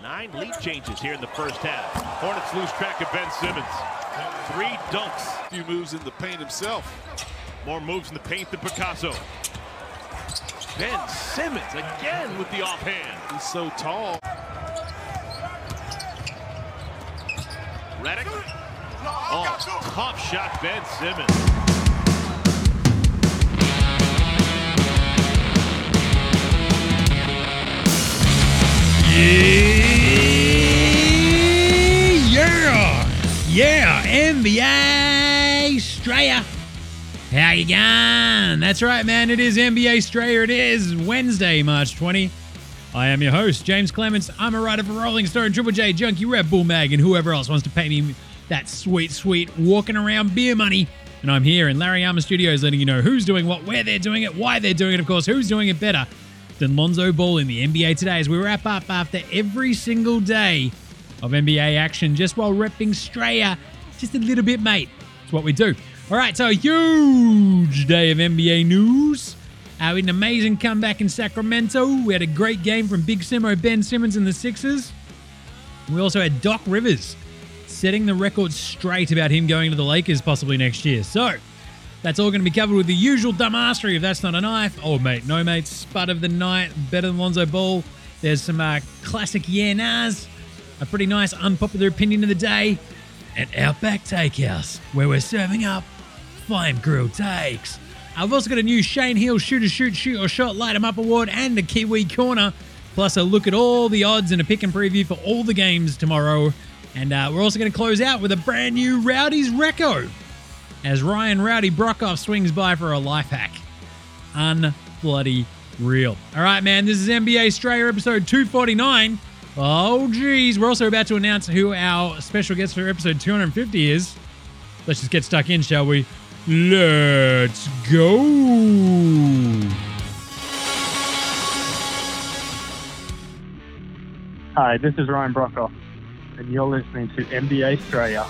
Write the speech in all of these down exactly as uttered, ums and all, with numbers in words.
Nine lead changes here in the first half. Hornets lose track of Ben Simmons. Three dunks. A few moves in the paint himself. More moves in the paint than Picasso. Ben Simmons again with the offhand. He's so tall. Redick. Oh, tough shot, Ben Simmons. Yeah, yeah, N B A Straya. How you going? That's right, man. It is N B A Straya. It is Wednesday, March twentieth. I am your host, James Clements. I'm a writer for Rolling Stone, Triple J, Junkie, Red Bull Mag, and whoever else wants to pay me that sweet, sweet walking around beer money. And I'm here in Larry Armour Studios letting you know who's doing what, where they're doing it, why they're doing it, of course, who's doing it better than Lonzo Ball in the N B A today as we wrap up after every single day of N B A action just while repping Straya just a little bit, mate. It's what we do. All right, so a huge day of N B A news. Uh, we had an amazing comeback in Sacramento. We had a great game from Big Simo, Ben Simmons and the Sixers. We also had Doc Rivers setting the record straight about him going to the Lakers possibly next year. So that's all going to be covered with the usual dumbassery if that's not a knife. Oh, mate, no, mate. Spud of the night, better than Lonzo Ball. There's some uh, classic yeah nahs, a pretty nice unpopular opinion of the day, and Outback Takehouse, where we're serving up flame grilled takes. I've also got a new Shane Hill Shoot or Shoot, Shoot or Shot Light 'em Up award and a Kiwi Corner, plus a look at all the odds and a pick and preview for all the games tomorrow. And uh, we're also going to close out with a brand new Rowdy's Reco as Ryan Rowdy Brockhoff swings by for a life hack. Unbloody real. All right, man, this is N B A Straya episode two forty-nine. Oh, geez. We're also about to announce who our special guest for episode two fifty is. Let's just get stuck in, shall we? Let's go. Hi, this is Ryan Brockhoff, and you're listening to N B A Straya.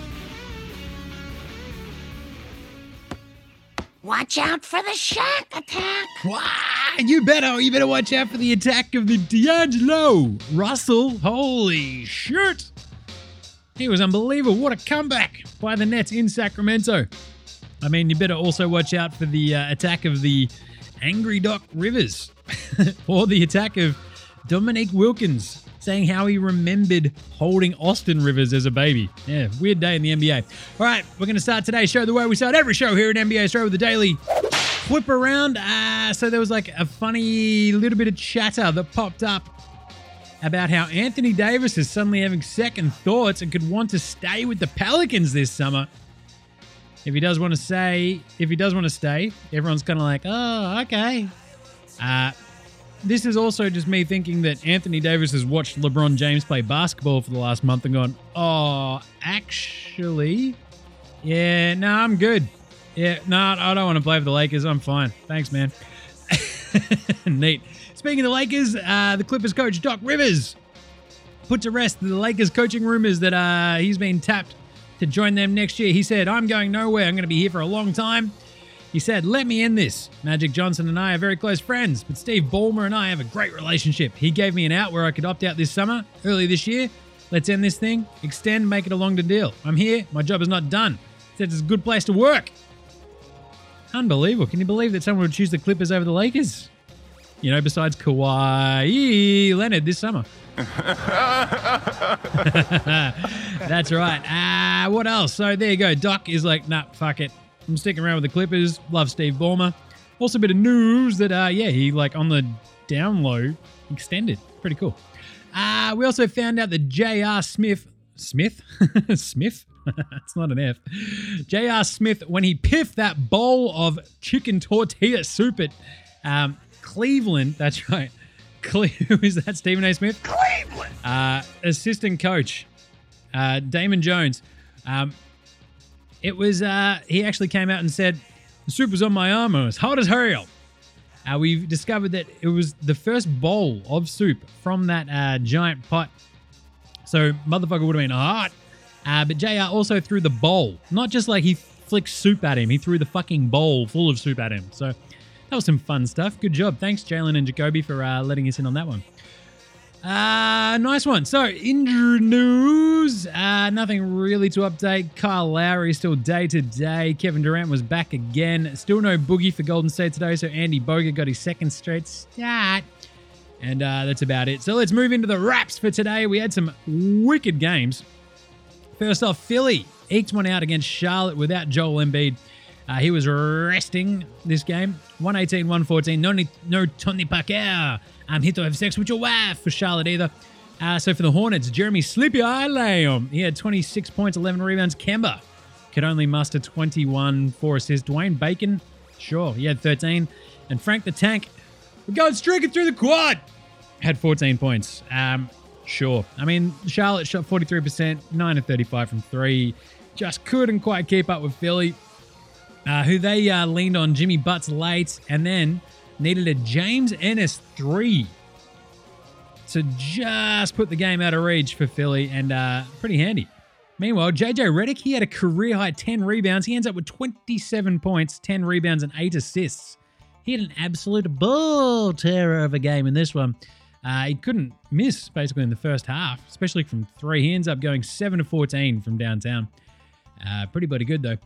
Watch out for the Shaq attack. Wow, you better, you better watch out for the attack of the D'Angelo Russell. Holy shit. He was unbelievable. What a comeback by the Nets in Sacramento. I mean, you better also watch out for the uh, attack of the angry Doc Rivers or the attack of Dominique Wilkins saying how he remembered holding Austin Rivers as a baby. Yeah, weird day in the N B A. All right, we're going to start today's show the way we start every show here at N B A Straya with the daily flip around. Uh, so there was like a funny little bit of chatter that popped up about how Anthony Davis is suddenly having second thoughts and could want to stay with the Pelicans this summer. If he does want to say, if he does want to stay, everyone's kind of like, oh, okay. Uh, this is also just me thinking that Anthony Davis has watched LeBron James play basketball for the last month and gone, oh, actually, yeah, no, I'm good. Yeah, no, I don't want to play for the Lakers. I'm fine. Thanks, man. Neat. Speaking of the Lakers, uh, the Clippers coach Doc Rivers put to rest the Lakers coaching rumors that uh, he's been tapped to join them next year. He said, I'm going nowhere. I'm going to be here for a long time. He said, let me end this. Magic Johnson and I are very close friends, but Steve Ballmer and I have a great relationship. He gave me an out where I could opt out this summer, early this year. Let's end this thing, extend, make it a longer deal. I'm here. My job is not done. He said it's a good place to work. Unbelievable. Can you believe that someone would choose the Clippers over the Lakers? You know, besides Kawhi Leonard this summer. That's right. Ah, uh, what else? So there you go. Doc is like, nah, fuck it. I'm sticking around with the Clippers. Love Steve Ballmer. Also a bit of news that, uh, yeah, he like on the down low extended. Pretty cool. Uh, we also found out that J R. Smith, Smith? Smith? It's not an F. J R. Smith, when he piffed that bowl of chicken tortilla soup at um, Cleveland, that's right. Cle- Who is that? Stephen A. Smith? Cleveland! Uh, assistant coach, uh, Damon Jones. Um, it was, uh, he actually came out and said, the soup was on my arm and it was hot as hell. Uh, we've discovered that it was the first bowl of soup from that uh, giant pot. So motherfucker would have been hot. Uh, but J R also threw the bowl. Not just like he flicked soup at him. He threw the fucking bowl full of soup at him. So that was some fun stuff. Good job. Thanks, Jalen and Jacoby, for uh, letting us in on that one. Uh, Uh, nice one. So, injury news. Uh, nothing really to update. Kyle Lowry still day to day. Kevin Durant was back again. Still no Boogie for Golden State today, so Andy Bogut got his second straight start. And uh, that's about it. So let's move into the wraps for today. We had some wicked games. First off, Philly eked one out against Charlotte without Joel Embiid. Uh, he was resting this game. one eighteen, one fourteen. No, no Tony Parker. I'm here to have sex with your wife for Charlotte either. Uh, so for the Hornets, Jeremy Sleepy Eye Lamb. He had twenty-six points, eleven rebounds. Kemba could only muster twenty-one, four assists. Dwayne Bacon, sure, he had thirteen. And Frank the Tank, we're going streaking through the quad, had fourteen points. Um, sure. I mean, Charlotte shot forty-three percent, nine of thirty-five from three. Just couldn't quite keep up with Philly. Uh, who they uh, leaned on Jimmy Butts late and then needed a James Ennis three to just put the game out of reach for Philly, and uh, pretty handy. Meanwhile, J J Redick, he had a career-high ten rebounds. He ends up with twenty-seven points, ten rebounds, and eight assists. He had an absolute ball terror of a game in this one. Uh, he couldn't miss, basically, in the first half, especially from three. He ends up going seven to fourteen from downtown. Uh, pretty bloody good, though.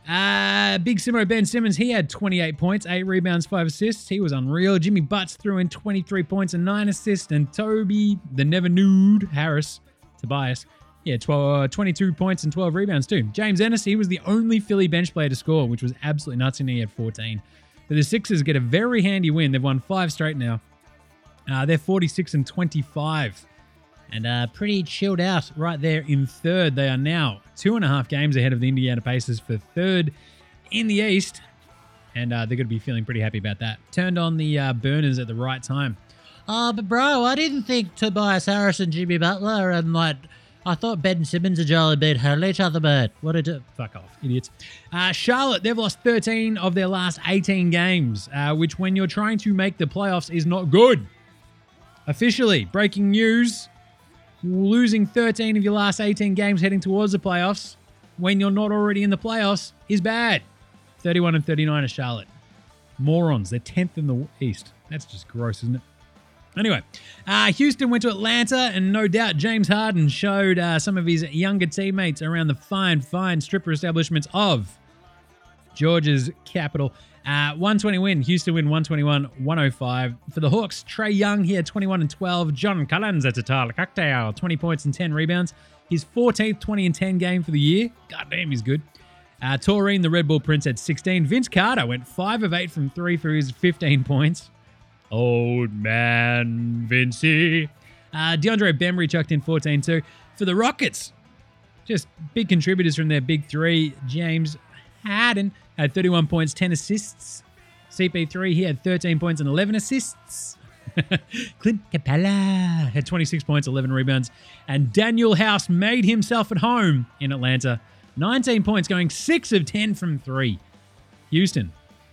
Uh, Big Simo Ben Simmons, he had twenty-eight points, eight rebounds, five assists. He was unreal. Jimmy Butts threw in twenty-three points and nine assists. And Toby, the never nude Harris, Tobias, yeah, twelve, uh, twenty-two points and twelve rebounds too. James Ennis, he was the only Philly bench player to score, which was absolutely nuts, and he had fourteen. But the Sixers get a very handy win. They've won five straight now. Uh, they're forty-six and twenty-five. And uh, pretty chilled out right there in third. They are now two and a half games ahead of the Indiana Pacers for third in the East. And uh, they're going to be feeling pretty happy about that. Turned on the uh, burners at the right time. Oh, but bro, I didn't think Tobias Harris and Jimmy Butler and like, I thought Ben Simmons and Joel Embiid held each other, but what did it? Fuck off, idiots. Uh, Charlotte, they've lost thirteen of their last eighteen games, uh, which when you're trying to make the playoffs is not good. Officially, breaking news. Losing thirteen of your last eighteen games heading towards the playoffs when you're not already in the playoffs is bad. thirty-one and thirty-nine is Charlotte. Morons. They're tenth in the East. That's just gross, isn't it? Anyway, uh, Houston went to Atlanta, and no doubt James Harden showed uh, some of his younger teammates around the fine, fine stripper establishments of Georgia's capital. Uh, one twenty win. Houston win one twenty-one one oh five. For the Hawks, Trae Young, he had twenty-one and twelve. John Collins, that's a tile cocktail, twenty points and ten rebounds. His fourteenth twenty and ten game for the year. God damn, he's good. Uh, Taurine, the Red Bull Prince, had sixteen. Vince Carter went five of eight from three for his fifteen points. Old man Vincey. Uh, DeAndre Bembry chucked in fourteen too. For the Rockets, just big contributors from their big three. James Harden had thirty-one points, ten assists. C P three, he had thirteen points and eleven assists. Clint Capella had twenty-six points, eleven rebounds. And Daniel House made himself at home in Atlanta. nineteen points, going six of ten from three. Houston,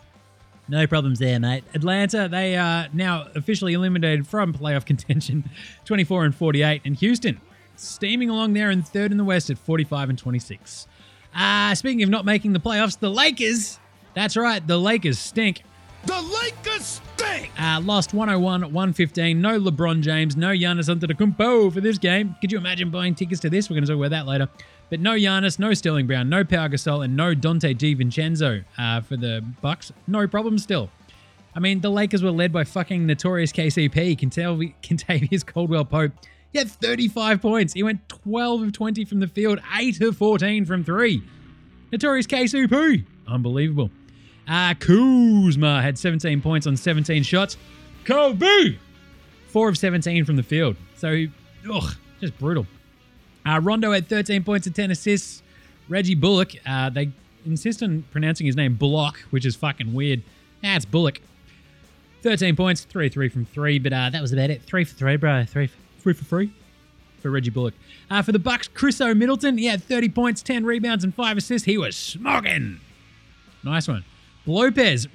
no problems there, mate. Atlanta, they are now officially eliminated from playoff contention, twenty-four and forty-eight. And Houston, steaming along there in third in the West at forty-five and twenty-six. Uh, speaking of not making the playoffs, the Lakers, that's right, the Lakers stink. The Lakers stink! Uh, lost one oh one one fifteen. No LeBron James, no Giannis Antetokounmpo for this game. Could you imagine buying tickets to this? We're going to talk about that later. But no Giannis, no Sterling Brown, no Pau Gasol, and no Dante DiVincenzo uh, for the Bucks. No problem still. I mean, the Lakers were led by fucking notorious K C P, Kentavious Caldwell-Pope. He had thirty-five points. He went twelve of twenty from the field, eight of fourteen from three. Notorious K C P. Unbelievable. Uh, Kuzma had seventeen points on seventeen shots. Kobe! four of seventeen from the field. So, ugh, just brutal. Uh, Rondo had thirteen points and ten assists. Reggie Bullock, uh, they insist on pronouncing his name Bullock, which is fucking weird. That's Bullock. thirteen points, three of three from three, but uh, that was about it. Three for three, bro. Three for, three for free for Reggie Bullock. Uh, for the Bucks, Chris O'Middleton, he had thirty points, ten rebounds, and five assists. He was smoking. Nice one. Lopez,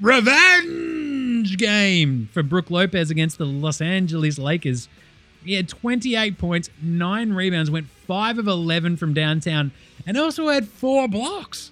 revenge game for Brook Lopez against the Los Angeles Lakers. He had twenty-eight points, nine rebounds, went five of eleven from downtown, and also had four blocks.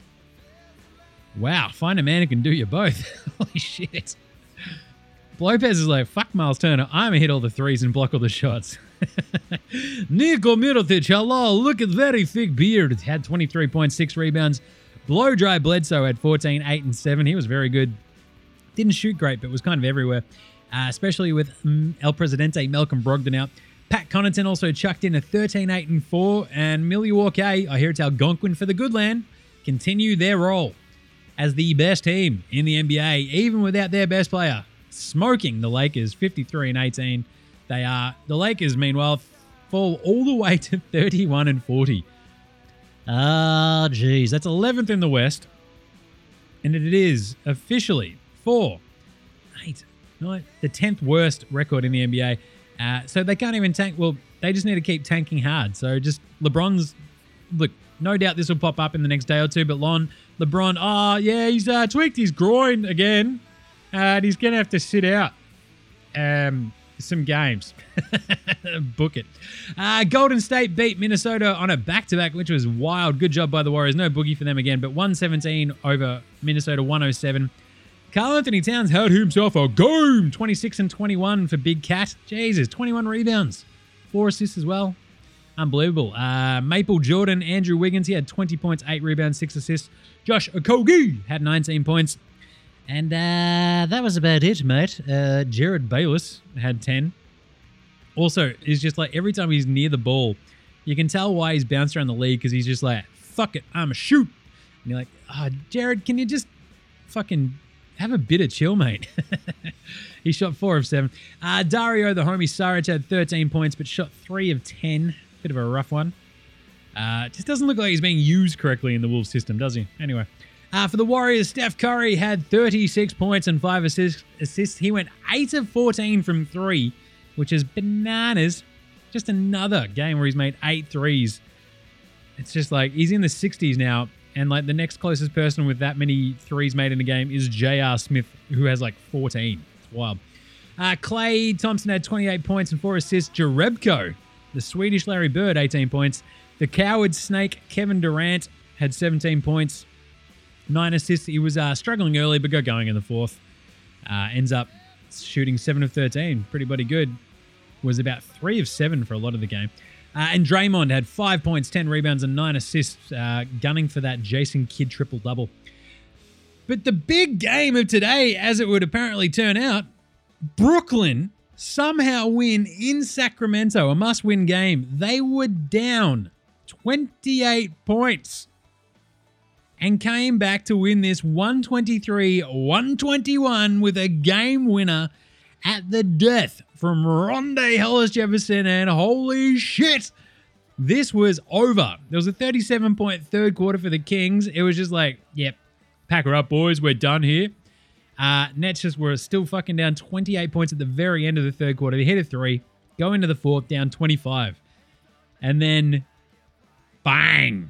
Wow, find a man who can do you both. Holy shit. Lopez is like, fuck Miles Turner, I'm going to hit all the threes and block all the shots. Niko Mirotic, hello, look at very thick beard. Had twenty-three point six rebounds. Blow Dry Bledsoe had fourteen, eight, and seven. He was very good. Didn't shoot great, but was kind of everywhere, uh, especially with mm, El Presidente, Malcolm Brogdon out. Pat Connaughton also chucked in a thirteen, eight, and four. And Milwaukee, I hear it's Algonquin for the good land, continue their role as the best team in the N B A, even without their best player. Smoking the Lakers, fifty-three and eighteen. They are. The Lakers, meanwhile, fall all the way to thirty-one and forty. Ah, geez. That's eleventh in the West. And it is officially four, eight, nine, the tenth worst record in the N B A. Uh, so they can't even tank. Well, they just need to keep tanking hard. So just LeBron's, look, no doubt this will pop up in the next day or two, but Lon, LeBron, oh, yeah, he's uh, tweaked his groin again. Uh, and he's going to have to sit out um, some games. Book it. Uh, Golden State beat Minnesota on a back-to-back, which was wild. Good job by the Warriors. No boogie for them again, but one seventeen over Minnesota, one oh seven. Karl Anthony Towns had himself a game. twenty-six and twenty-one for Big Cat. Jesus, twenty-one rebounds. Four assists as well. Unbelievable. Uh, Maple Jordan, Andrew Wiggins, he had twenty points, eight rebounds, six assists. Josh Okogie had nineteen points. And uh, that was about it, mate. Uh, Jared Bayless had ten. Also, it's just like every time he's near the ball, you can tell why he's bounced around the league because he's just like, fuck it, I'm a shoot. And you're like, oh, Jared, can you just fucking have a bit of chill, mate? He shot four of seven. Uh, Dario, the homie Saric, had thirteen points, but shot three of ten. Bit of a rough one. Uh, just doesn't look like he's being used correctly in the Wolves system, does he? Anyway. Uh, for the Warriors, Steph Curry had thirty-six points and five assists. assists. He went eight of fourteen from three, which is bananas. Just another game where he's made eight threes. It's just like he's in the sixties now, and like the next closest person with that many threes made in a game is J R Smith, who has like fourteen. It's wild. Uh, Klay Thompson had twenty-eight points and four assists. Jerebko, the Swedish Larry Bird, eighteen points. The coward snake Kevin Durant had seventeen points. Nine assists. He was uh, struggling early, but got going in the fourth. Uh, ends up shooting seven of thirteen. Pretty bloody good. Was about three of seven for a lot of the game. Uh, and Draymond had five points, ten rebounds, and nine assists, uh, gunning for that Jason Kidd triple-double. But the big game of today, as it would apparently turn out, Brooklyn somehow win in Sacramento, a must-win game. They were down twenty-eight points. And came back to win this one twenty-three one twenty-one with a game winner at the death from Rondae Hollis Jefferson. And holy shit, this was over. There was a thirty-seven point third quarter for the Kings. It was just like, yep, pack her up, boys. We're done here. Uh, Nets just were still fucking down twenty-eight points at the very end of the third quarter. They hit a three, go into the fourth, down twenty-five. And then, bang.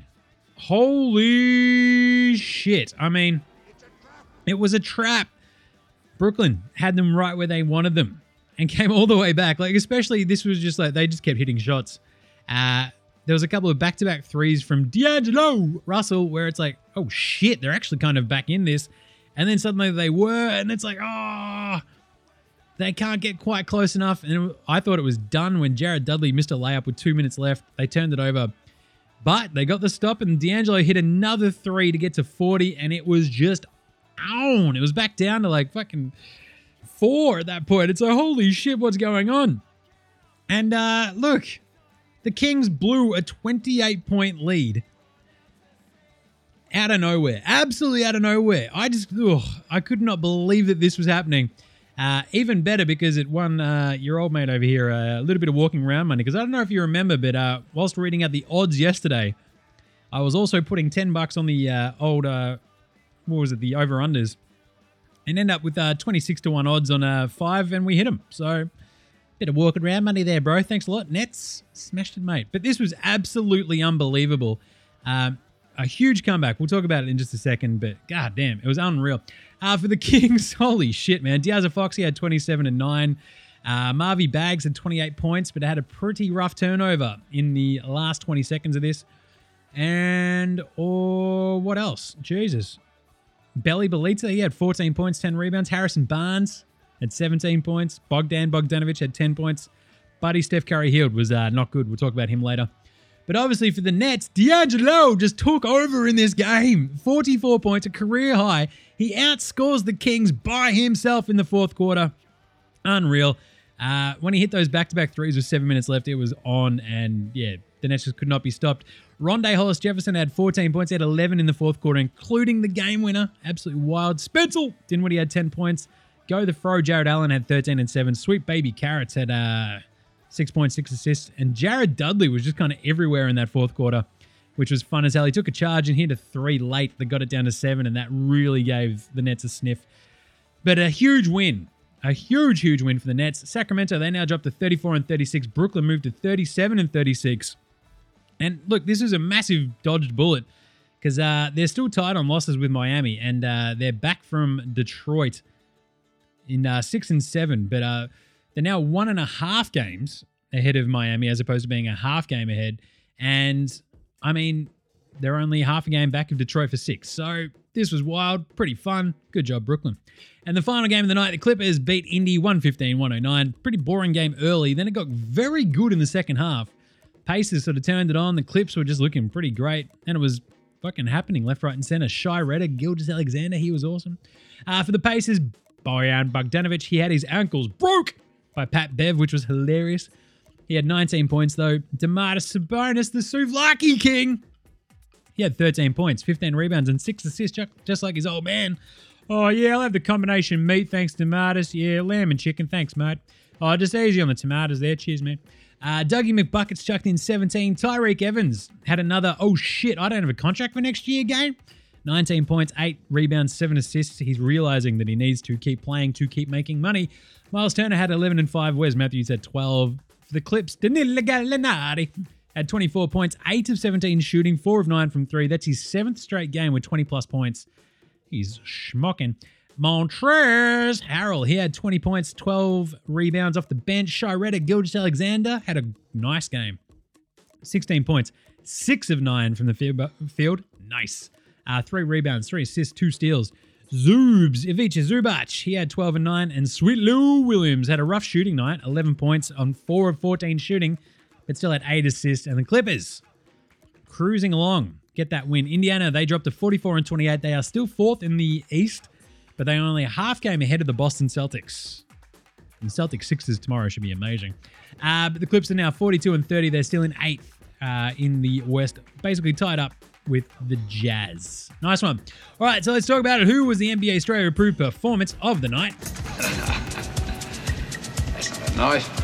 Holy shit. I mean, it was a trap. Brooklyn had them right where they wanted them and came all the way back. Like, especially this was just like, they just kept hitting shots. Uh, there was a couple of back-to-back threes from D'Angelo Russell where it's like, oh shit, they're actually kind of back in this. And then suddenly they were, and it's like, oh, they can't get quite close enough. And it, I thought it was done when Jared Dudley missed a layup with two minutes left. They turned it over. But they got the stop, and D'Angelo hit another three to get to forty, and it was just on. It was back down to like fucking four at that point. It's like, holy shit, what's going on? And uh, look, the Kings blew a twenty-eight point lead out of nowhere. Absolutely out of nowhere. I just, ugh, I could not believe that this was happening. Uh, even better because it won uh, your old mate over here uh, a little bit of walking around money. Because I don't know if you remember, but uh, whilst reading out the odds yesterday, I was also putting ten bucks on the uh, old, uh, what was it, the over-unders. And end up with uh, twenty-six to one odds on uh, five, and we hit them. So, bit of walking around money there, bro. Thanks a lot. Nets, smashed it, mate. But this was absolutely unbelievable. Um, a huge comeback. We'll talk about it in just a second, but god damn, it was unreal. Uh, for the Kings, holy shit, man. Diaz Foxy had twenty-seven and nine. Uh, Marvy Baggs had twenty-eight points, but had a pretty rough turnover in the last twenty seconds of this. And, or what else? Jesus. Belly Belita, he had fourteen points, ten rebounds. Harrison Barnes had seventeen points. Bogdan Bogdanovic had ten points. Buddy Steph Curry healed was uh, not good. We'll talk about him later. But obviously for the Nets, D'Angelo just took over in this game. forty-four points, a career high. He outscores the Kings by himself in the fourth quarter. Unreal. Uh, when he hit those back-to-back threes with seven minutes left, it was on, and yeah, the Nets just could not be stopped. Rondé Hollis-Jefferson had fourteen points. He had eleven in the fourth quarter, including the game winner. Absolutely wild. Spencer Dinwiddie had ten points. Go the Fro. Jared Allen had thirteen and seven. Sweet Baby Carrots had uh, six point six assists. And Jared Dudley was just kind of everywhere in that fourth quarter, which was fun as hell. He took a charge and hit a three late that got it down to seven, and that really gave the Nets a sniff. But a huge win. A huge, huge win for the Nets. Sacramento, they now dropped to thirty-four and thirty-six. Brooklyn moved to thirty-seven and thirty-six. And look, this is a massive dodged bullet because uh, they're still tied on losses with Miami, and uh, they're back from Detroit in uh, six and seven. But uh, they're now one and a half games ahead of Miami as opposed to being a half game ahead. And I mean, they're only half a game back of Detroit for six. So this was wild, pretty fun. Good job, Brooklyn. And the final game of the night, the Clippers beat Indy one fifteen one oh nine. Pretty boring game early. Then it got very good in the second half. Pacers sort of turned it on. The Clips were just looking pretty great. And it was fucking happening left, right, and center. Shai Redder, Gilgeous-Alexander, he was awesome. Uh, for the Pacers, Bojan Bogdanovic, he had his ankles broke by Pat Bev, which was hilarious. He had nineteen points, though. Domantas Sabonis, the Souvlaki King, he had thirteen points, fifteen rebounds, and six assists, just like his old man. Oh, yeah, I'll have the combination meat, thanks, Domantas. Yeah, lamb and chicken, thanks, mate. Oh, just easy on the tomatoes there. Cheers, man. Uh, Dougie McBuckets chucked in seventeen. Tyreek Evans had another, oh shit, I don't have a contract for next year game. nineteen points, eight rebounds, seven assists. He's realizing that he needs to keep playing to keep making money. Miles Turner had eleven and five. Wes Matthews had twelve. For the Clips, Danilo Gallinari had twenty-four points, eight of seventeen shooting, four of nine from three. That's his seventh straight game with twenty plus points. He's schmocking. Montrezl Harrell, he had twenty points, twelve rebounds off the bench. Shai Redder, Gilgeous-Alexander had a nice game. sixteen points, six of nine from the field. Nice. Uh, three rebounds, three assists, two steals. Zubs, Ivica Zubac, he had twelve and nine. And Sweet Lou Williams had a rough shooting night, eleven points on four of fourteen shooting, but still had eight assists. And the Clippers cruising along, get that win. Indiana, they dropped to forty-four and twenty-eight. They are still fourth in the East, but they are only a half game ahead of the Boston Celtics. And the Celtics Sixers tomorrow should be amazing. Uh, but the Clips are now forty-two and thirty. They're still in eighth uh, in the West, basically tied up with the Jazz. Nice one. All right, so let's talk about it. Who was the N B A Australia approved performance of the night? That's not a knife.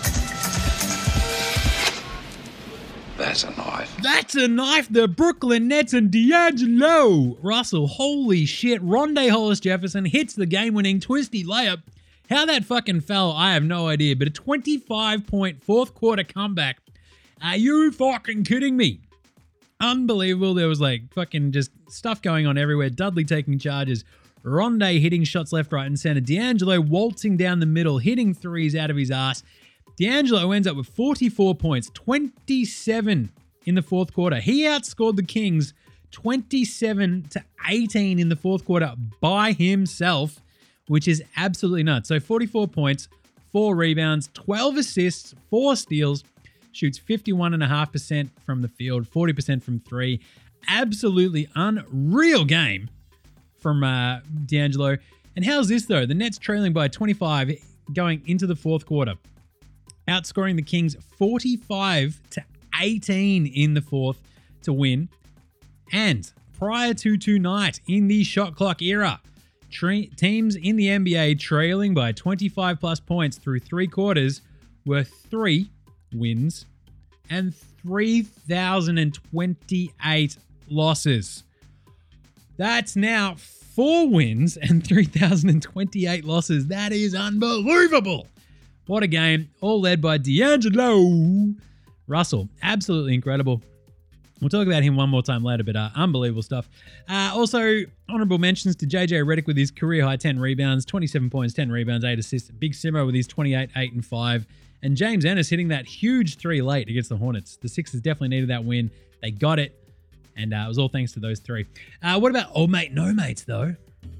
That's a knife. That's a knife. The Brooklyn Nets and D'Angelo Russell. Holy shit. Rondé Hollis-Jefferson hits the game-winning twisty layup. How that fucking fell, I have no idea. But a twenty-five point fourth quarter comeback. Are you fucking kidding me? Unbelievable. There was like fucking just stuff going on everywhere. Dudley taking charges. Rondé hitting shots left, right, and center. D'Angelo waltzing down the middle, hitting threes out of his ass. D'Angelo ends up with forty-four points, twenty-seven in the fourth quarter. He outscored the Kings twenty-seven to eighteen in the fourth quarter by himself, which is absolutely nuts. So forty-four points, four rebounds, twelve assists, four steals, shoots fifty-one point five percent from the field, forty percent from three. Absolutely unreal game from uh, D'Angelo. And how's this though? The Nets trailing by twenty-five going into the fourth quarter, outscoring the Kings forty-five to eighteen in the fourth to win. And prior to tonight, in the shot clock era, tre- teams in the N B A trailing by twenty-five plus points through three quarters were three wins and three thousand twenty-eight losses. That's now four wins and three thousand twenty-eight losses. That is unbelievable. What a game. All led by D'Angelo Russell. Absolutely incredible. We'll talk about him one more time later, but uh, unbelievable stuff. Uh, also, honorable mentions to J J Redick with his career-high ten rebounds, twenty-seven points, ten rebounds, eight assists. Big Simo with his twenty-eight, eight, and five. And James Ennis hitting that huge three late against the Hornets. The Sixers definitely needed that win. They got it, and uh, it was all thanks to those three. Uh, what about old mate, no mates, though?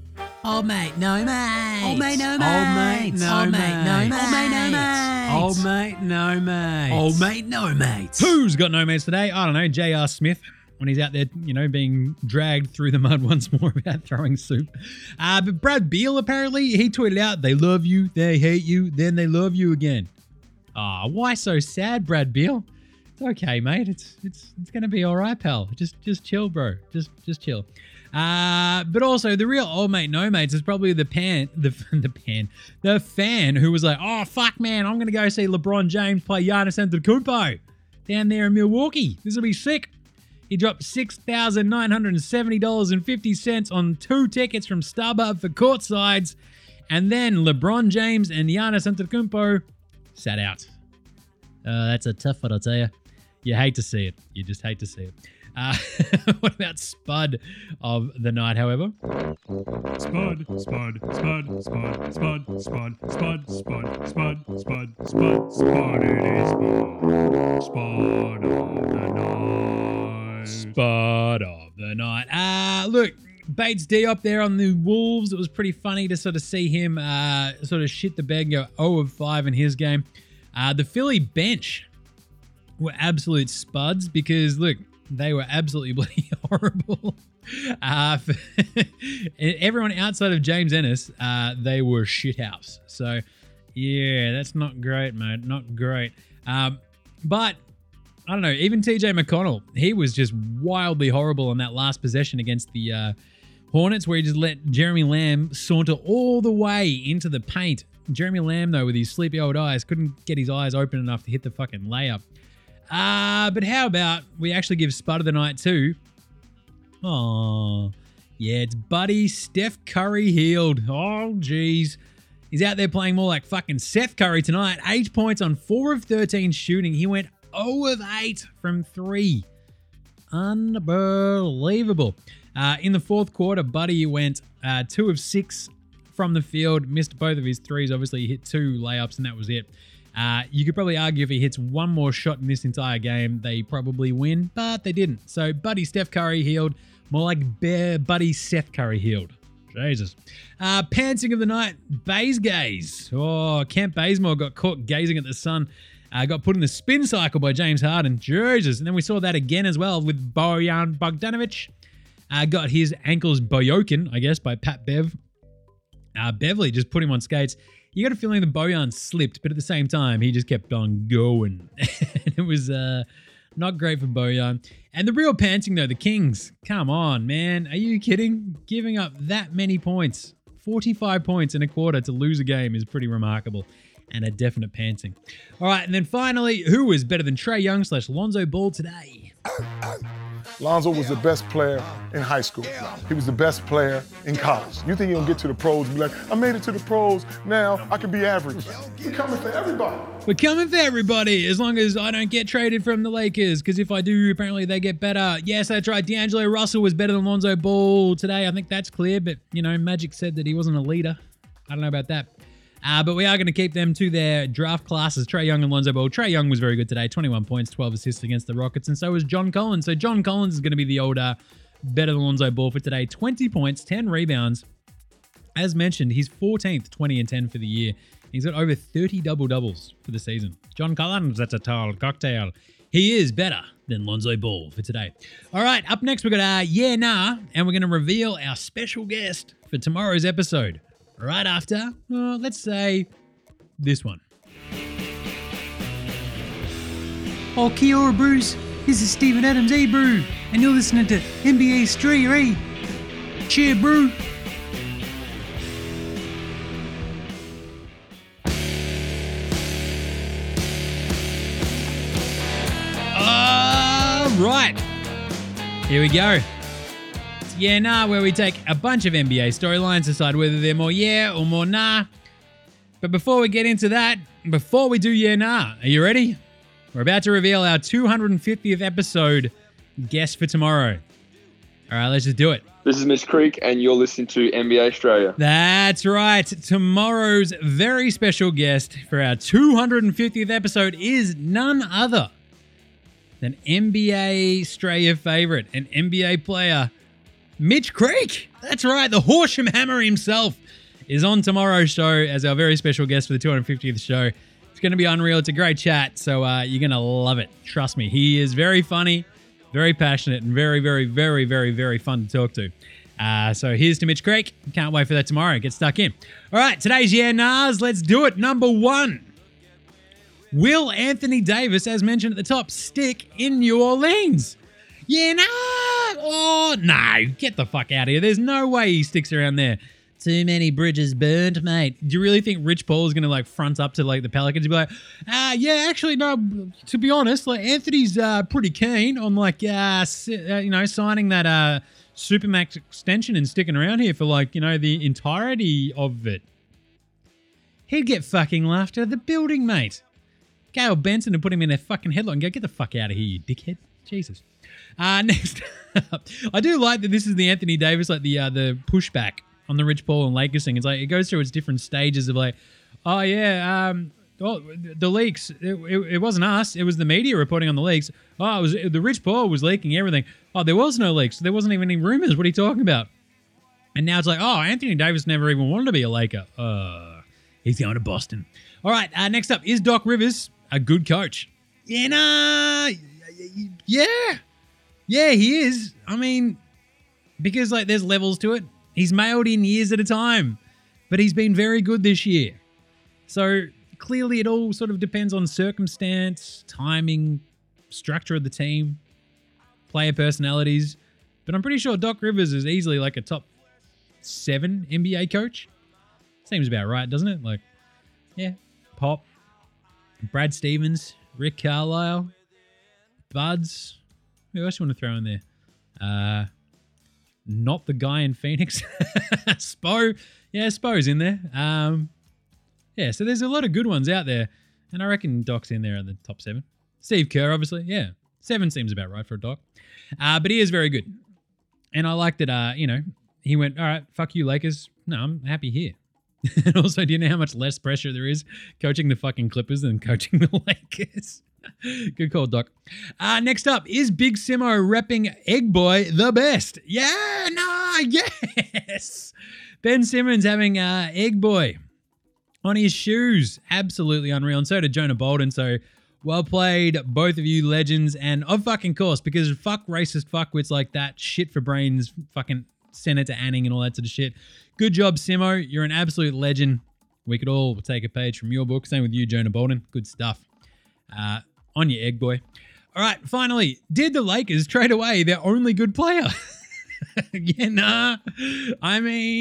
Old mate, no mate. Old mate, no Old mate, mates. no Old mate, no mates. mates. Old mate, no mates. Old mate, no mates. Old mate, no mates. Who's got no mates today? I don't know. J R. Smith, when he's out there, you know, being dragged through the mud once more about throwing soup. Uh, but Brad Beal, apparently, he tweeted out, they love you, they hate you, then they love you again. Ah, oh, why so sad, Brad Beal? It's okay, mate. It's it's it's gonna be all right, pal. Just just chill, bro. Just just chill. Uh, but also the real old mate no mates is probably the pan the the pan the fan who was like, oh fuck man, I'm gonna go see LeBron James play Giannis Antetokounmpo down there in Milwaukee. This will be sick. He dropped six thousand nine hundred seventy dollars and fifty cents on two tickets from StubHub for courtsides, and then LeBron James and Giannis Antetokounmpo sat out. Uh, that's a tough one, I'll tell you. You hate to see it. You just hate to see it. Uh, what about Spud of the night, however? Spud, Spud, Spud, Spud, Spud, Spud, Spud, Spud, Spud, Spud, Spud, Spud, it is Spud. Spud of the night. Spud of the night. Uh, look, Bates D up there on the Wolves. It was pretty funny to sort of see him uh, sort of shit the bed and go oh of five in his game. Uh, the Philly bench were absolute spuds because, look, they were absolutely bloody horrible. Uh, for everyone outside of James Ennis, uh, they were shithouse. So, yeah, that's not great, mate. Not great. Um, but, I don't know, even T J McConnell, he was just wildly horrible on that last possession against the uh, Hornets where he just let Jeremy Lamb saunter all the way into the paint. Jeremy Lamb, though, with his sleepy old eyes, couldn't get his eyes open enough to hit the fucking layup. Uh, but how about we actually give Spud of the night too? Oh, yeah, it's Buddy Steph Curry healed. Oh, geez. He's out there playing more like fucking Seth Curry tonight. Eight points on four of thirteen shooting. He went oh of eight from three. Unbelievable. Uh, in the fourth quarter, Buddy went uh, two of six from the field. Missed both of his threes. Obviously, he hit two layups, and that was it. Uh, you could probably argue if he hits one more shot in this entire game, they probably win, but they didn't. So, Buddy Steph Curry healed. More like Bear Buddy Seth Curry healed. Jesus. Uh, pantsing of the night, Baze Gaze. Oh, Kent Bazemore got caught gazing at the sun. Uh, got put in the spin cycle by James Harden. Jesus. And then we saw that again as well with Bojan Bogdanovic. Uh, got his ankles boyoken, I guess, by Pat Bev. Uh, Beverly just put him on skates. You got a feeling the Bojan slipped, but at the same time, he just kept on going. It was uh, not great for Bojan. And the real pantsing, though, the Kings. Come on, man. Are you kidding? Giving up that many points. forty-five points in a quarter to lose a game is pretty remarkable. And a definite pantsing. All right, and then finally, who was better than Trae Young slash Lonzo Ball today? Lonzo was the best player in high school. He was the best player in college. You think he'll get to the pros and be like, I made it to the pros, now I can be average. We're coming for everybody. We're coming for everybody, as long as I don't get traded from the Lakers, because if I do, apparently they get better. Yes, that's right, D'Angelo Russell was better than Lonzo Ball today. I think that's clear, but, you know, Magic said that he wasn't a leader. I don't know about that. Uh, but we are going to keep them to their draft classes, Trae Young and Lonzo Ball. Trae Young was very good today, twenty-one points, twelve assists against the Rockets, and so was John Collins. So John Collins is going to be the older, better than Lonzo Ball for today. twenty points, ten rebounds. As mentioned, he's fourteenth, twenty and ten for the year. He's got over thirty double-doubles for the season. John Collins, that's a tall cocktail. He is better than Lonzo Ball for today. All right, up next, we've got uh, Yeah Nah, and we're going to reveal our special guest for tomorrow's episode. Right after, well, let's say, this one. Oh, kia ora, Bruce. This is Stephen Adams, hey, bro. And you're listening to N B A Australia, hey. Cheer, bro. All right. Here we go. Yeah, nah, where we take a bunch of N B A storylines, decide whether they're more yeah or more nah. But before we get into that, before we do yeah, nah, are you ready? We're about to reveal our two hundred fiftieth episode guest for tomorrow. All right, let's just do it. This is Mitch Creek, and you're listening to N B A Australia. That's right. Tomorrow's very special guest for our two hundred fiftieth episode is none other than N B A Australia favorite and N B A player Mitch Creek. That's right. The Horsham Hammer himself is on tomorrow's show as our very special guest for the two hundred fiftieth show. It's going to be unreal. It's a great chat, so uh, you're going to love it. Trust me. He is very funny, very passionate, and very, very, very, very, very fun to talk to. Uh, so here's to Mitch Creek. Can't wait for that tomorrow. Get stuck in. All right, today's Yeah Nahs. Let's do it. Number one. Will Anthony Davis, as mentioned at the top, stick in New Orleans? Yeah, nah. Oh, no. Get the fuck out of here. There's no way he sticks around there. Too many bridges burned, mate. Do you really think Rich Paul is going to, like, front up to, like, the Pelicans and be like, uh, yeah, actually, no, to be honest, like, Anthony's uh, pretty keen on, like, uh, you know, signing that uh, Supermax extension and sticking around here for, like, you know, the entirety of it. He'd get fucking laughed out of the building, mate. Gail Benson and put him in a fucking headlock and go, get the fuck out of here, you dickhead. Jesus. Uh, next up, I do like that this is the Anthony Davis, like the uh, the pushback on the Rich Paul and Lakers thing. It's like it goes through its different stages of like, oh yeah, um, well the leaks. It, it, it wasn't us. It was the media reporting on the leaks. Oh, it was the Rich Paul was leaking everything. Oh, there was no leaks. There wasn't even any rumors. What are you talking about? And now it's like, oh, Anthony Davis never even wanted to be a Laker. Uh, he's going to Boston. All right. Uh, next up, is Doc Rivers a good coach? Yeah, nah. Yeah. Yeah, he is. I mean, because like there's levels to it. He's mailed in years at a time, but he's been very good this year. So clearly it all sort of depends on circumstance, timing, structure of the team, player personalities. But I'm pretty sure Doc Rivers is easily like a top seven N B A coach. Seems about right, doesn't it? Like, yeah, Pop, Brad Stevens, Rick Carlisle, Buds. Who else you want to throw in there? Uh, not the guy in Phoenix. Spo. Yeah, Spo's in there. Um, yeah, so there's a lot of good ones out there. And I reckon Doc's in there at the top seven. Steve Kerr, obviously. Yeah, seven seems about right for a Doc. Uh, but he is very good. And I like that, uh, you know, he went, all right, fuck you, Lakers. No, I'm happy here. And also, do you know how much less pressure there is coaching the fucking Clippers than coaching the Lakers? Good call, Doc. Uh, next up, is Big Simo repping Egg Boy the best? Yeah, nah, yes. Ben Simmons having uh, Egg Boy on his shoes. Absolutely unreal. And so did Jonah Bolden. So well played, both of you legends. And of fucking course, because fuck racist fuckwits like that, shit for brains, fucking Senator Anning and all that sort of shit. Good job, Simo. You're an absolute legend. We could all take a page from your book. Same with you, Jonah Bolden. Good stuff. Uh, on your Egg Boy. All right, finally, did the Lakers trade away their only good player? Yeah, nah. I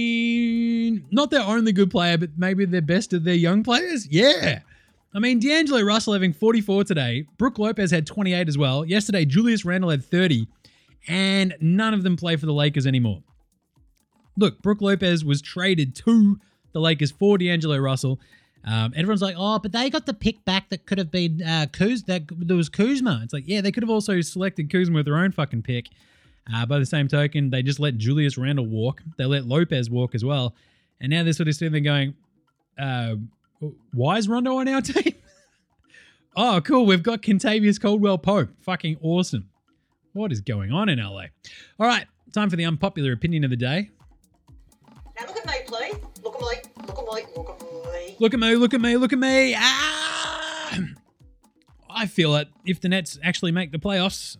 mean, not their only good player, but maybe their best of their young players? Yeah. I mean, D'Angelo Russell having forty-four today. Brook Lopez had twenty-eight as well. Yesterday, Julius Randle had thirty, and none of them play for the Lakers anymore. Look, Brook Lopez was traded to the Lakers for D'Angelo Russell. Um, everyone's like, oh, but they got the pick back that could have been uh, Kuz. That there was Kuzma. It's like, yeah, they could have also selected Kuzma with their own fucking pick. Uh, by the same token, they just let Julius Randle walk. They let Lopez walk as well. And now they're sort of sitting there going, uh, why is Rondo on our team? Oh, cool. We've got Kentavious Caldwell-Pope. Fucking awesome. What is going on in L A? All right, time for the unpopular opinion of the day. Now look at me, please. Look at me. Look at me. Look at me. Look at me, look at me, look at me. Ah! I feel that if the Nets actually make the playoffs,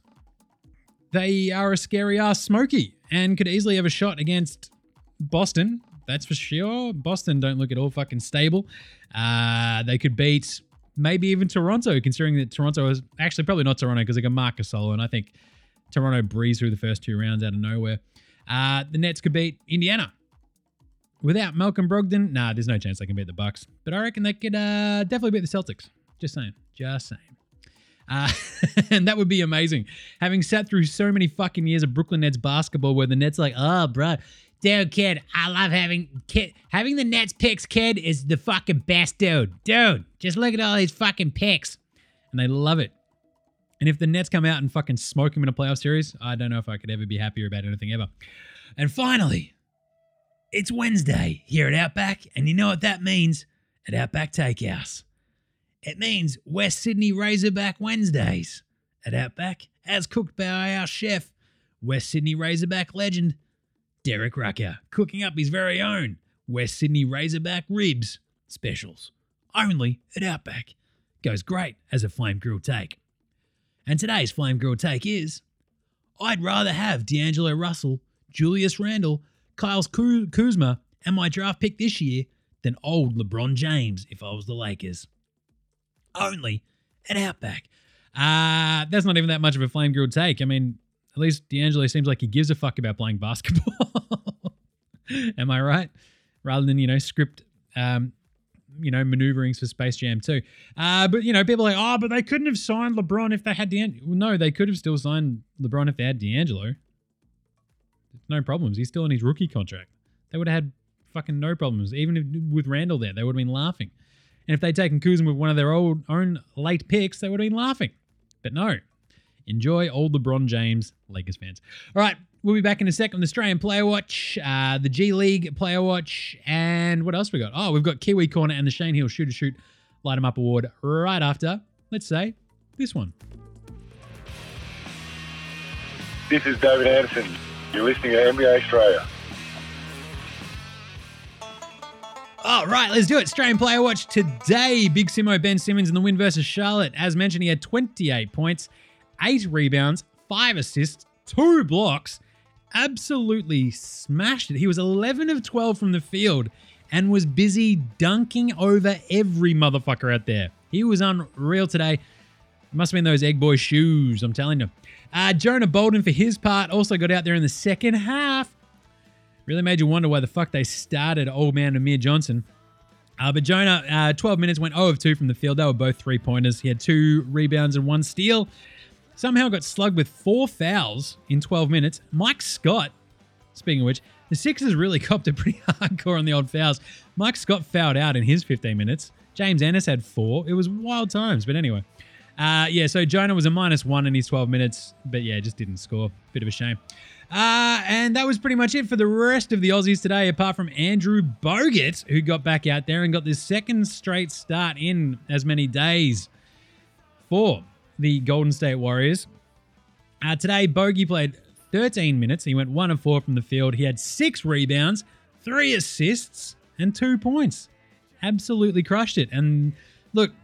they are a scary-ass Smokey and could easily have a shot against Boston. That's for sure. Boston don't look at all fucking stable. Uh, they could beat maybe even Toronto, considering that Toronto is actually probably not Toronto because they got Marc Gasol, and I think Toronto breezed through the first two rounds out of nowhere. Uh, the Nets could beat Indiana. Without Malcolm Brogdon, nah, there's no chance they can beat the Bucks. But I reckon they could uh, definitely beat the Celtics. Just saying. Just saying. Uh, and that would be amazing. Having sat through so many fucking years of Brooklyn Nets basketball where the Nets are like, oh, bro, dude, kid, I love having kid. Having the Nets picks, kid, is the fucking best, dude. Dude, just look at all these fucking picks. And they love it. And if the Nets come out and fucking smoke them in a playoff series, I don't know if I could ever be happier about anything ever. And finally, it's Wednesday here at Outback, and you know what that means at Outback Takehouse. It means West Sydney Razorback Wednesdays at Outback, as cooked by our chef, West Sydney Razorback legend, Derek Rucker cooking up his very own West Sydney Razorback ribs specials. Only at Outback. Goes great as a flame grilled take. And today's flame grilled take is, I'd rather have D'Angelo Russell, Julius Randle, Kyle Kuzma, and my draft pick this year than old LeBron James if I was the Lakers. Only at Outback. Uh, that's not even that much of a flame grilled take. I mean, at least D'Angelo seems like he gives a fuck about playing basketball. Am I right? Rather than, you know, script, um, you know, maneuverings for Space Jam two. Uh, but, you know, people are like, oh, but they couldn't have signed LeBron if they had D'Angelo. Well, no, they could have still signed LeBron if they had D'Angelo. No problems. He's still on his rookie contract. They would have had fucking no problems. Even if, with Randall there, they would have been laughing. And if they'd taken Kuzma with one of their old own late picks, they would have been laughing. But no. Enjoy old LeBron James, Lakers fans. All right, we'll be back in a second with Australian Player Watch, uh, the G League Player Watch, and what else we got? Oh, we've got Kiwi Corner and the Shane Hill Shooter Shoot Light 'em Up Award right after, let's say, this one. This is David Anderson. You're listening to N B A Australia. All right, let's do it. Australian Player Watch today. Big Simo Ben Simmons in the win versus Charlotte. As mentioned, he had twenty-eight points, eight rebounds, five assists, two blocks. Absolutely smashed it. He was eleven of twelve from the field and was busy dunking over every motherfucker out there. He was unreal today. Must have been those Egg Boy shoes, I'm telling you. Uh, Jonah Bolden, for his part, also got out there in the second half. Really made you wonder why the fuck they started old man Amir Johnson. Uh, but Jonah, uh, twelve minutes, went zero of two from the field. They were both three-pointers. He had two rebounds and one steal. Somehow got slugged with four fouls in twelve minutes. Mike Scott, speaking of which, the Sixers really copped it pretty hardcore on the old fouls. Mike Scott fouled out in his fifteen minutes. James Ennis had four. It was wild times, but anyway. Uh, yeah, so Jonah was a minus one in his twelve minutes, but yeah, just didn't score. Bit of a shame. Uh, and that was pretty much it for the rest of the Aussies today, apart from Andrew Bogut, who got back out there and got this second straight start in as many days for the Golden State Warriors. Uh, today, Bogey played thirteen minutes. He went one of four from the field. He had six rebounds, three assists, and two points. Absolutely crushed it. And look,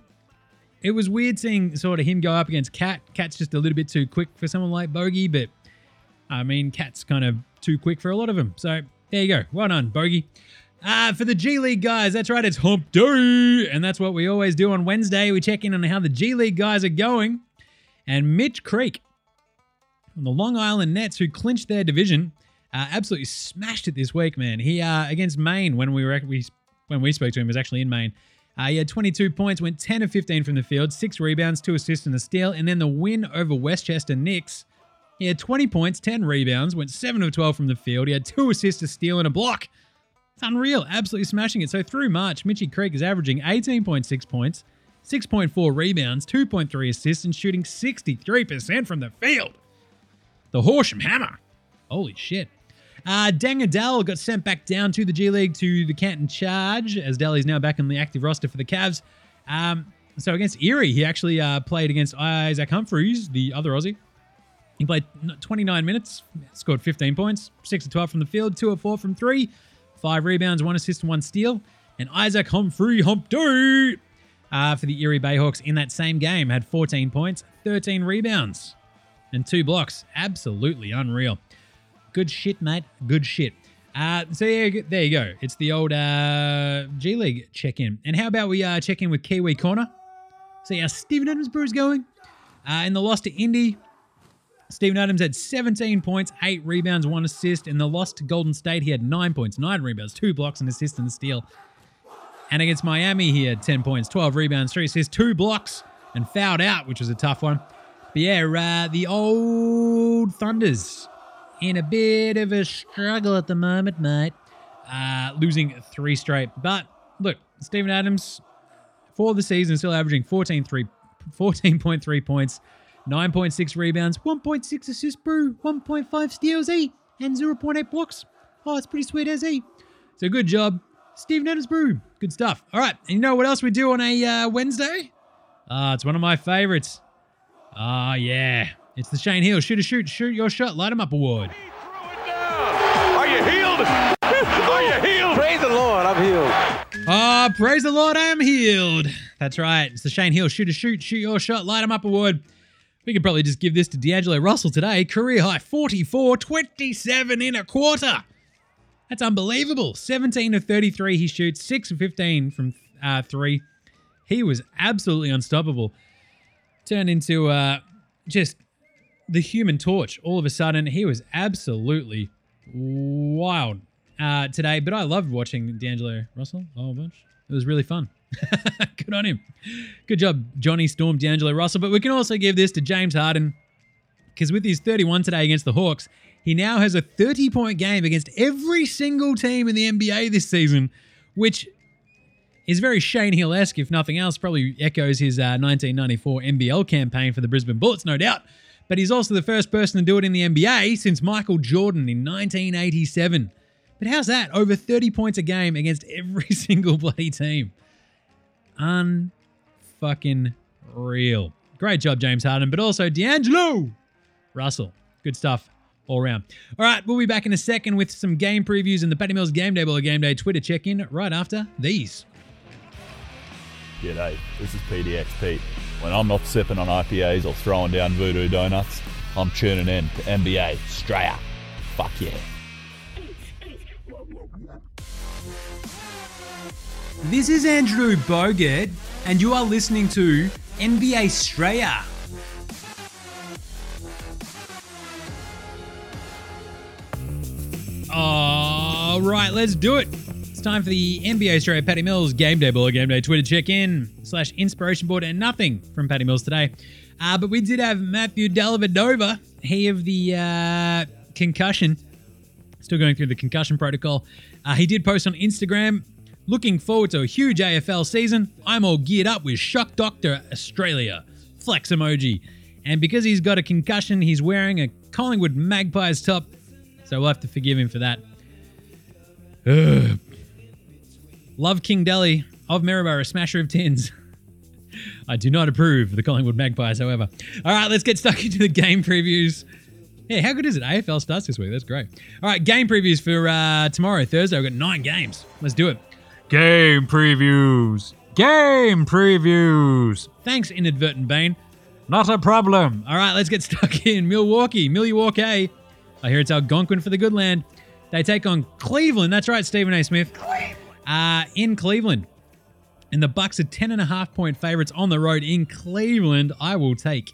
it was weird seeing sort of him go up against Cat. Cat's just a little bit too quick for someone like Bogey, but I mean, Cat's kind of too quick for a lot of them. So there you go. Well done, Bogey. Uh, for the G League guys, that's right, it's Hump Day. And that's what we always do on Wednesday. We check in on how the G League guys are going. And Mitch Creek on the Long Island Nets, who clinched their division, uh, absolutely smashed it this week, man. He, uh, against Maine, when we were we, when we spoke to him, he was actually in Maine. Uh, he had twenty-two points, went ten of fifteen from the field, six rebounds, two assists and a steal. And then the win over Westchester Knicks, he had twenty points, ten rebounds, went seven of twelve from the field. He had two assists, a steal, and a block. It's unreal. Absolutely smashing it. So through March, Mitchie Creek is averaging eighteen point six points, six point four rebounds, two point three assists, and shooting sixty-three percent from the field. The Horsham Hammer. Holy shit. Uh, Deng Adel got sent back down to the G League to the Canton Charge, as Delhi's now back on the active roster for the Cavs. Um, so against Erie, he actually uh, played against Isaac Humphries, the other Aussie. He played twenty-nine minutes, scored fifteen points, six of twelve from the field, two of four from three, five rebounds, one assist, and one steal. And Isaac Humphrey Hump Day uh, for the Erie Bayhawks in that same game had fourteen points, thirteen rebounds, and two blocks. Absolutely unreal. Good shit, mate. Good shit. Uh, so yeah, there you go. It's the old uh, G League check-in. And how about we uh, check in with Kiwi Corner? See how Steven Adams Brew's going. Uh, in the loss to Indy, Steven Adams had seventeen points, eight rebounds, one assist. In the loss to Golden State, he had nine points, nine rebounds, two blocks, an assist, and a steal. And against Miami, he had ten points, twelve rebounds, three assists, two blocks, and fouled out, which was a tough one. But yeah, uh, the old Thunders in a bit of a struggle at the moment, mate. Uh, losing three straight. But look, Steven Adams, for the season, still averaging fourteen point three points, nine point six rebounds, one point six assists, brew, one point five steals, E, and zero point eight blocks. Oh, it's pretty sweet as E. So good job, Steven Adams Brew. Good stuff. All right, and you know what else we do on a uh, Wednesday? Ah, uh, it's one of my favorites. Ah, uh, yeah. It's the Shane Hill Shoot a Shoot, Shoot Your Shot, Light 'em Up Award. healed? Are you healed? Praise the Lord, I'm healed. Oh, praise the Lord, I am healed. That's right. It's the Shane Hill Shoot a Shoot, Shoot Your Shot, Light 'em Up award. We could probably just give this to D'Angelo Russell today. Career high forty-four, twenty-seven in a quarter. That's unbelievable. seventeen of thirty-three he shoots, six of fifteen from uh, three. He was absolutely unstoppable. Turned into uh, just the Human Torch all of a sudden. He was absolutely wild uh, today, but I loved watching D'Angelo Russell a whole bunch. It was really fun. Good on him. Good job, Johnny Storm, D'Angelo Russell. But we can also give this to James Harden, because with his thirty-one today against the Hawks, he now has a thirty-point game against every single team in the N B A this season, which is very Shane Hill-esque, if nothing else. Probably echoes his uh, nineteen ninety-four N B L campaign for the Brisbane Bullets, no doubt. But he's also the first person to do it in the N B A since Michael Jordan in nineteen eighty-seven. But how's that? Over thirty points a game against every single bloody team. Un-fucking real. Great job, James Harden, but also D'Angelo Russell. Good stuff all around. All right, we'll be back in a second with some game previews and the Patty Mills Game Day Baller Game Day Twitter check-in right after these. G'day, this is P D X Pete. When I'm not sipping on I P As or throwing down voodoo donuts, I'm tuning in to N B A Australia. Fuck yeah. This is Andrew Bogut, and you are listening to N B A Australia. All right, let's do it. It's time for the N B A Australia Patty Mills Game Day Baller Game Day Twitter check-in slash inspiration board, and nothing from Patty Mills today. Uh, but we did have Matthew Dellavedova, he of the uh, concussion, still going through the concussion protocol. Uh, he did post on Instagram, looking forward to a huge A F L season. I'm all geared up with Shock Doctor Australia. Flex emoji. And because he's got a concussion, he's wearing a Collingwood Magpies top, so we'll have to forgive him for that. Ugh. Love King Delhi of Maryborough, smasher of tins. I do not approve of the Collingwood Magpies, however. All right, let's get stuck into the game previews. Yeah, how good is it? A F L starts this week. That's great. All right, game previews for uh, tomorrow, Thursday. We've got nine games. Let's do it. Game previews. Game previews. Thanks, Inadvertent Bane. Not a problem. All right, let's get stuck in. Milwaukee, Milwaukee. I hear it's Algonquin for the good land. They take on Cleveland. That's right, Stephen A. Smith. Uh, in Cleveland. And the Bucks are ten and a half point favorites on the road in Cleveland. I will take.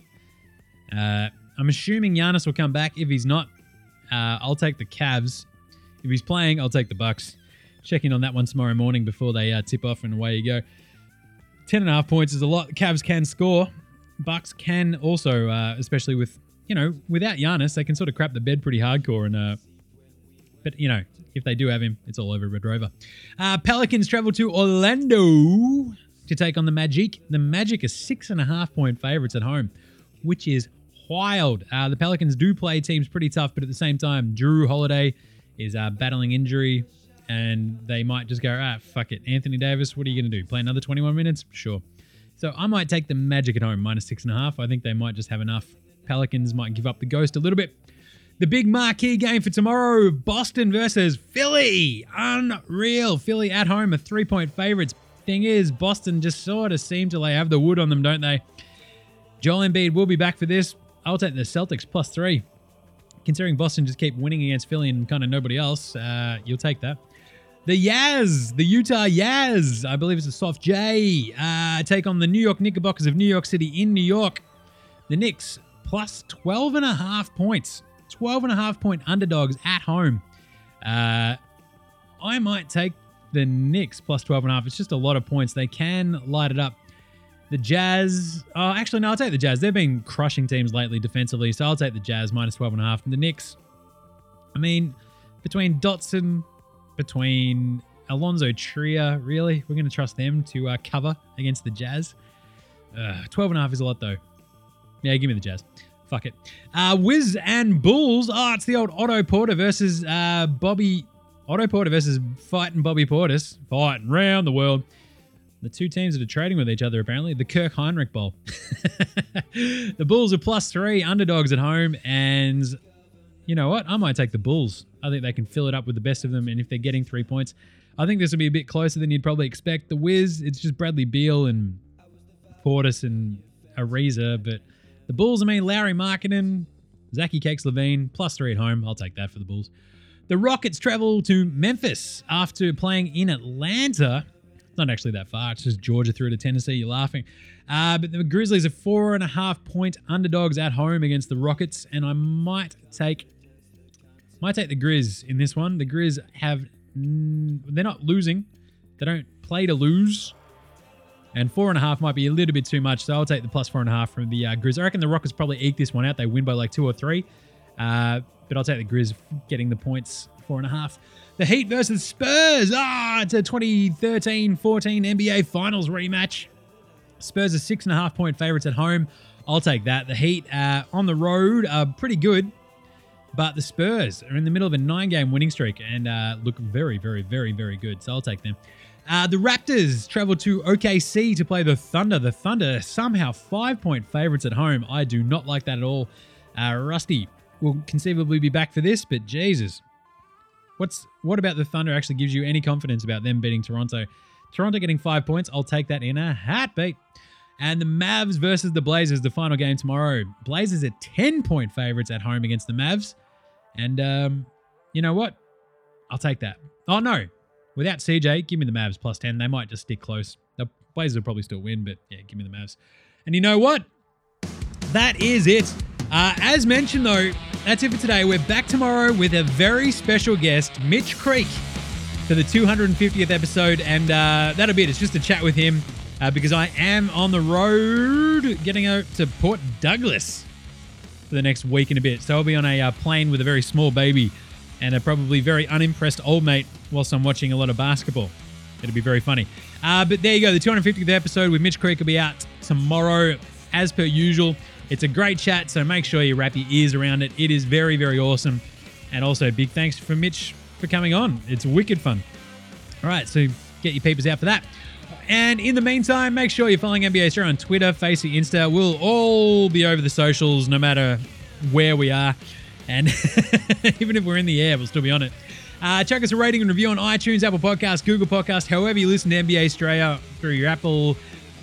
Uh, I'm assuming Giannis will come back. If he's not, uh, I'll take the Cavs. If he's playing, I'll take the Bucks. Check in on that one tomorrow morning before they uh, tip off, and away you go. ten and a half points is a lot. Cavs can score. Bucks can also, uh, especially with, you know, without Giannis, they can sort of crap the bed pretty hardcore. And uh, But, you know, if they do have him, it's all over Red Rover. Uh, Pelicans travel to Orlando to take on the Magic. The Magic are six and a half point favorites at home, which is wild. Uh, the Pelicans do play teams pretty tough, but at the same time, Drew Holiday is uh, battling injury, and they might just go, ah, fuck it. Anthony Davis, what are you going to do? Play another twenty-one minutes? Sure. So I might take the Magic at home, minus six and a half. I think they might just have enough. Pelicans might give up the ghost a little bit. The big marquee game for tomorrow, Boston versus Philly. Unreal. Philly at home are three-point favorites. Thing is, Boston just sort of seem to like, have the wood on them, don't they? Joel Embiid will be back for this. I'll take the Celtics plus three. Considering Boston just keep winning against Philly and kind of nobody else, uh, you'll take that. The Yaz, the Utah Yaz, I believe it's a soft J, uh, take on the New York Knickerbockers of New York City in New York. The Knicks plus twelve and a half points. twelve and a half point underdogs at home. Uh, I might take the Knicks plus twelve and a half. It's just a lot of points. They can light it up. The Jazz, oh, actually, no, I'll take the Jazz. They've been crushing teams lately defensively, so I'll take the Jazz minus twelve and a half. And the Knicks, I mean, between Dotson, between Alonzo Trier, really, we're going to trust them to uh, cover against the Jazz. Uh, twelve and a half is a lot, though. Yeah, give me the Jazz. Fuck it. Uh, Wiz and Bulls. Oh, it's the old Otto Porter versus uh, Bobby. Otto Porter versus fighting Bobby Portis. Fighting round the world. The two teams that are trading with each other, apparently. The Kirk Heinrich Bowl. The Bulls are plus three, underdogs at home. And you know what? I might take the Bulls. I think they can fill it up with the best of them. And if they're getting three points, I think this will be a bit closer than you'd probably expect. The Wiz, it's just Bradley Beal and Portis and Ariza. But the Bulls, I mean, Lowry Markkinen, Zachy Cakes-Levine, plus three at home. I'll take that for the Bulls. The Rockets travel to Memphis after playing in Atlanta. It's not actually that far. It's just Georgia through to Tennessee. You're laughing. Uh, but the Grizzlies are four and a half point underdogs at home against the Rockets. And I might take might take the Grizz in this one. The Grizz have... Mm, they're not losing. They don't play to lose. And four and a half might be a little bit too much. So I'll take the plus four and a half from the uh, Grizz. I reckon the Rockets probably eke this one out. They win by like two or three. Uh, but I'll take the Grizz getting the points, four and a half. The Heat versus Spurs. Ah, it's a twenty thirteen fourteen N B A Finals rematch. Spurs are six and a half point favorites at home. I'll take that. The Heat uh, on the road are pretty good, but the Spurs are in the middle of a nine-game winning streak and uh, look very, very, very, very good. So I'll take them. Uh, the Raptors travel to O K C to play the Thunder. The Thunder are somehow five-point favorites at home. I do not like that at all. Uh, Rusty will conceivably be back for this, but Jesus. What's what about the Thunder actually gives you any confidence about them beating Toronto? Toronto getting five points. I'll take that in a heartbeat. And the Mavs versus the Blazers, the final game tomorrow. Blazers are ten-point favorites at home against the Mavs. And um, you know what? I'll take that. Oh, no. Without C J, give me the Mavs plus ten. They might just stick close. The Blazers will probably still win, but yeah, give me the Mavs. And you know what? That is it. Uh, as mentioned, though, that's it for today. We're back tomorrow with a very special guest, Mitch Creek, for the two hundred fiftieth episode. And uh, that'll be it. It's just a chat with him uh, because I am on the road getting out to Port Douglas for the next week and a bit. So I'll be on a uh, plane with a very small baby and a probably very unimpressed old mate whilst I'm watching a lot of basketball. It'll be very funny. Uh, but there you go. The two hundred fiftieth episode with Mitch Creek will be out tomorrow as per usual. It's a great chat, so make sure you wrap your ears around it. It is very, very awesome. And also, big thanks for Mitch for coming on. It's wicked fun. All right, so get your peepers out for that. And in the meantime, make sure you're following N B A Australia on Twitter, Facebook, Insta. We'll all be over the socials no matter where we are. And even if we're in the air, we'll still be on it. Uh, chuck us a rating and review on iTunes, Apple Podcasts, Google Podcasts, however you listen to N B A Australia through your Apple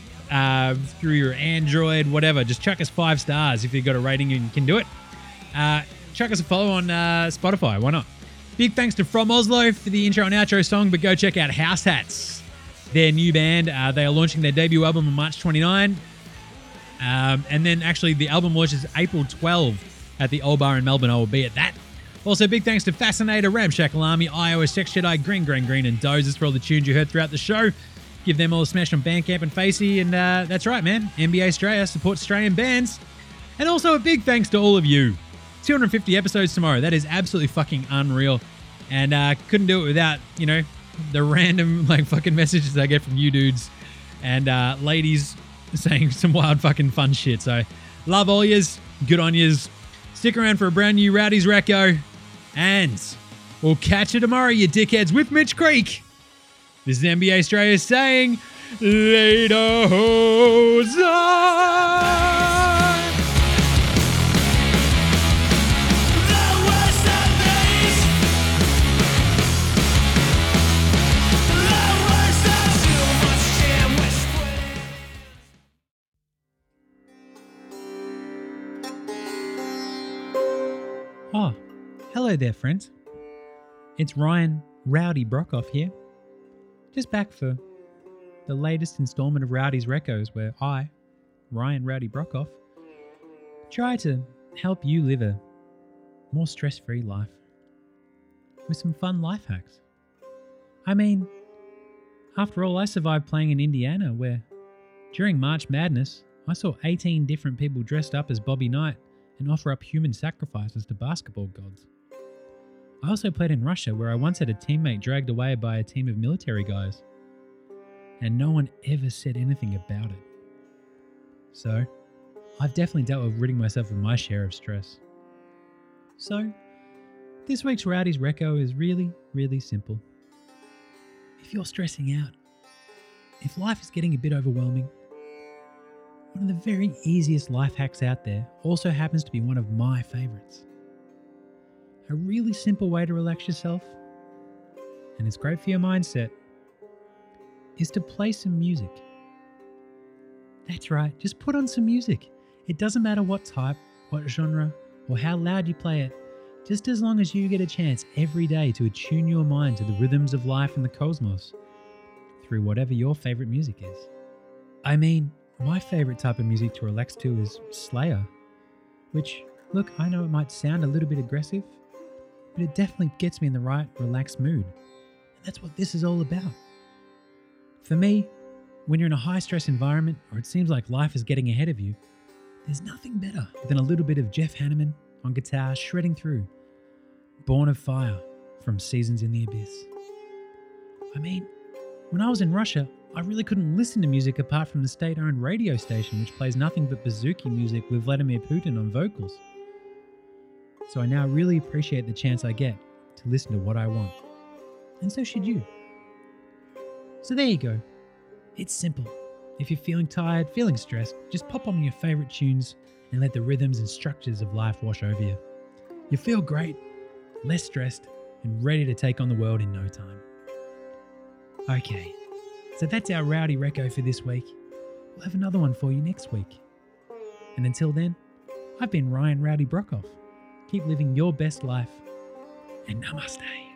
Uh, through your Android, whatever. Just chuck us five stars if you've got a rating and can do it. Uh, chuck us a follow on uh, Spotify. Why not? Big thanks to From Oslo for the intro and outro song, but go check out House Hats, their new band. Uh, they are launching their debut album on March twenty-ninth. Um, and then actually the album launches April twelfth at the Old Bar in Melbourne. I will be at that. Also, big thanks to Fascinator, Ramshackle Army, iOS, Sex Jedi, Green, Green, Green, and Dozers for all the tunes you heard throughout the show. Give them all a smash on Bandcamp and Facey. And uh, that's right, man. N B A Australia supports Australian bands. And also a big thanks to all of you. two hundred fifty episodes tomorrow. That is absolutely fucking unreal. And uh, couldn't do it without, you know, the random like fucking messages I get from you dudes and uh, ladies saying some wild fucking fun shit. So love all yous. Good on yous. Stick around for a brand new Rowdy's Reco. And we'll catch you tomorrow, you dickheads, with Mitch Creek. This is N B A Australia saying, later, Jose! Oh, hello there, friends. It's Ryan Rowdy Brockhoff here. Just back for the latest installment of Rowdy's Recos, where I, Ryan Rowdy Brockhoff, try to help you live a more stress-free life with some fun life hacks. I mean, after all, I survived playing in Indiana, where during March Madness, I saw eighteen different people dressed up as Bobby Knight and offer up human sacrifices to basketball gods. I also played in Russia, where I once had a teammate dragged away by a team of military guys, and no one ever said anything about it. So, I've definitely dealt with ridding myself of my share of stress. So, this week's Rowdy's Reco is really, really simple. If you're stressing out, if life is getting a bit overwhelming, one of the very easiest life hacks out there also happens to be one of my favorites. a really simple way to relax yourself, and it's great for your mindset, is to play some music. That's right, just put on some music. It doesn't matter what type, what genre, or how loud you play it, just as long as you get a chance every day to attune your mind to the rhythms of life and the cosmos through whatever your favourite music is. I mean, my favourite type of music to relax to is Slayer, which, look, I know it might sound a little bit aggressive, but it definitely gets me in the right, relaxed mood. And that's what this is all about. For me, when you're in a high-stress environment or it seems like life is getting ahead of you, there's nothing better than a little bit of Jeff Hanneman on guitar shredding through Born of Fire from Seasons in the Abyss. I mean, when I was in Russia, I really couldn't listen to music apart from the state-owned radio station, which plays nothing but bouzouki music with Vladimir Putin on vocals. So I now really appreciate the chance I get to listen to what I want. And so should you. So there you go. It's simple. If you're feeling tired, feeling stressed, just pop on your favourite tunes and let the rhythms and structures of life wash over you. You'll feel great, less stressed, and ready to take on the world in no time. Okay, so that's our Rowdy Reco for this week. We'll have another one for you next week. And until then, I've been Ryan Rowdy Brockhoff. Keep living your best life, and namaste.